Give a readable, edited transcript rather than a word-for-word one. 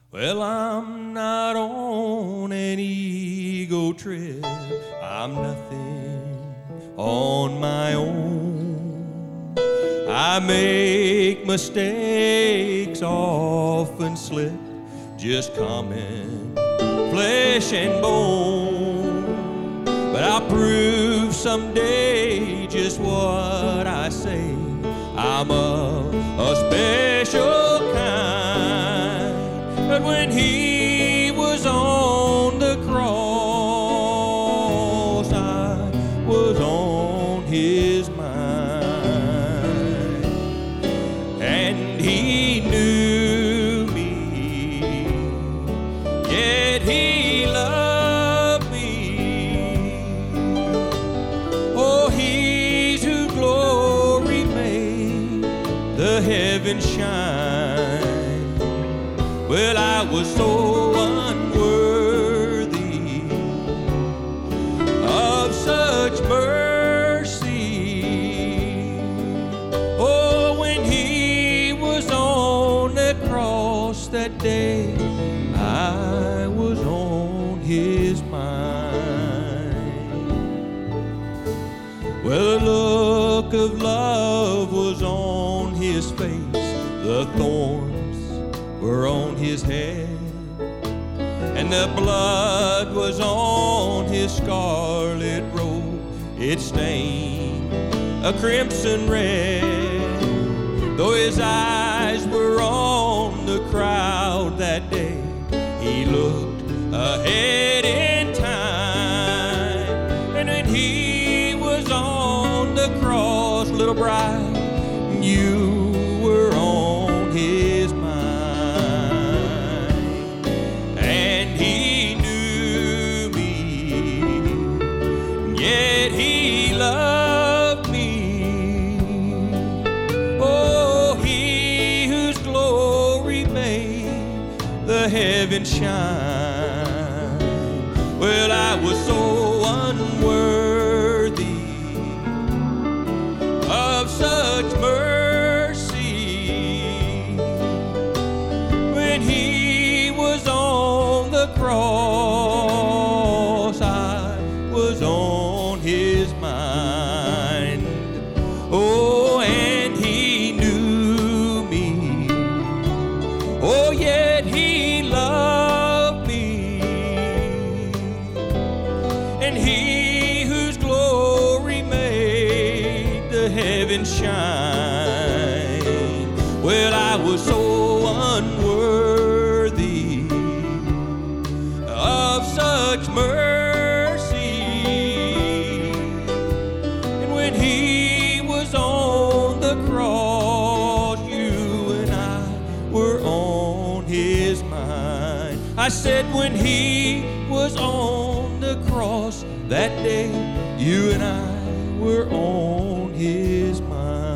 Well, I'm not on an ego trip. I'm nothing on my own. I make mistakes, often slip, just common flesh and bone. But I'll prove someday just what I say. I'm a special kind. But when he was on the cross, I was on his mind. And he knew me, yet he loved me. Oh, he's who glory made the heavens shine. Well, I was so unworthy of such mercy. Oh, when he was on that cross that day, I was on his mind. Well, the look of love was on his face, the thorns were on his head, and the blood was on his scarlet robe. It stained a crimson red. Though his eyes were on the crowd that day, he looked ahead in time. And when he was on the cross, little bride, you were on his mind. Yet he loved me. Oh, he whose glory made the heavens shine. Well, I was so unworthy of such mercy. When he was on the cross, I was on his mind. Oh, and he knew me. Oh, yet he loved me. And he whose glory made the heavens shine. Well, I was so unworthy of such mercy. He was on the cross, you and I were on his mind. I said when he was on the cross that day, you and I were on his mind.